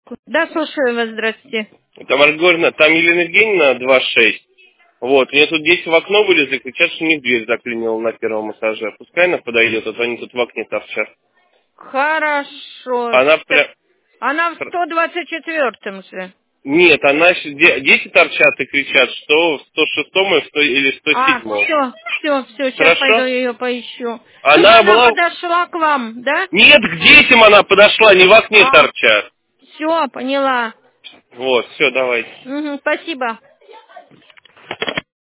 Да, слушаю вас, здрасте. Тамара Григорьевна, там Елена Евгеньевна 2-6. Вот, у меня тут дети в окно вылезли, кричат, что у них дверь заклинила на первом этаже. Пускай она подойдет, а то они тут в окне торчат. Хорошо. Она прям... Она в 124-м же. Нет, она дети торчат и кричат, что в 106-м или 107-м. Все, сейчас пойду Хорошо? ее поищу. Чтобы Она она была... подошла к вам, да? Нет, к детям она подошла, не в окне торчат. Все, поняла. Вот, все, давайте. Спасибо.